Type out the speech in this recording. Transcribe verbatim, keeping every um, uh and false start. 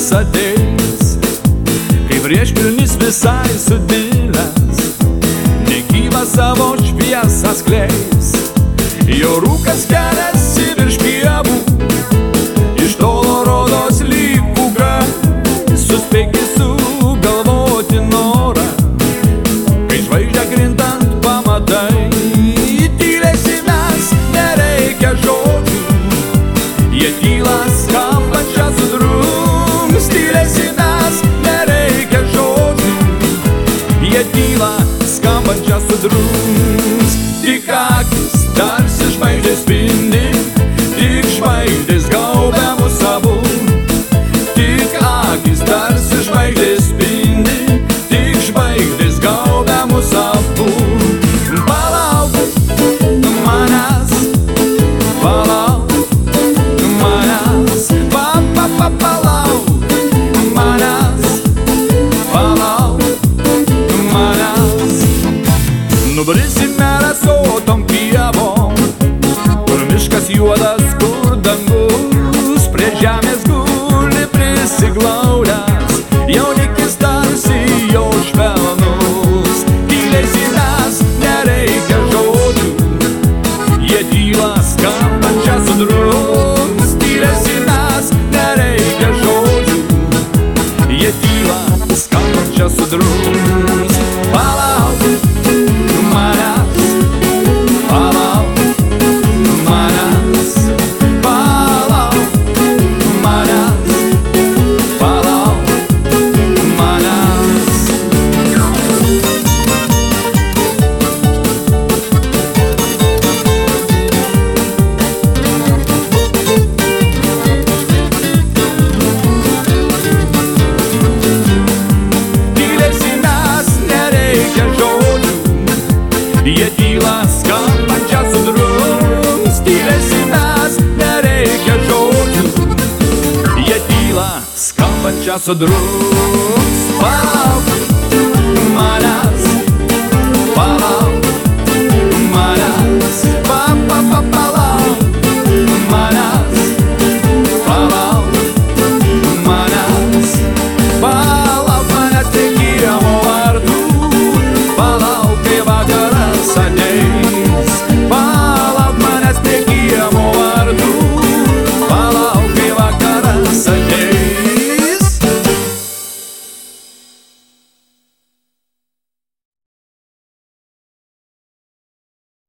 laikas ateis, kai priešpilnis visai sudilęs, negyvas savo šviesą skleis. Jo rūkas keliasi virš pievų, iš tolo rodos lyg pūga, suspėgi sugalvoti norą, kai žvaigždę krintant pamatai. Tylėsi mes, nereikia žodžių, jie tylą skambančią sudrums. Tylėsi mes, nereikia žodžių, jie tylą skambančią sudrums. Tik akis tarsi žvaigždės spindi, tik žvaigždės gaubia mus abu. Tik akis tarsi žvaigždės spindi, tik žvaigždės gaubia mus abu. Palauk manęs, palauk manęs, pa, pa, pa, palauk manęs, palauk manęs. Nubrisime rasotom pievom, kur miškas juodas, kur dangus prie žemės guli prisiglaudęs, jaunikis tarsi jo švelnus. Tylėsi mes, nereikia žodžių, jie tylą skambančią sudrums. Tylėsi mes, nereikia žodžių, jie tylą skambančią sudrums. Palauk manęs, palauk manęs, palauk manęs, palauk manęs. Tylėsi mes, nereikia žodžių, jie tylą skambančią sudrums. Tylėsi mes, nereikia žodžių, jie tylą skambančią sudrums.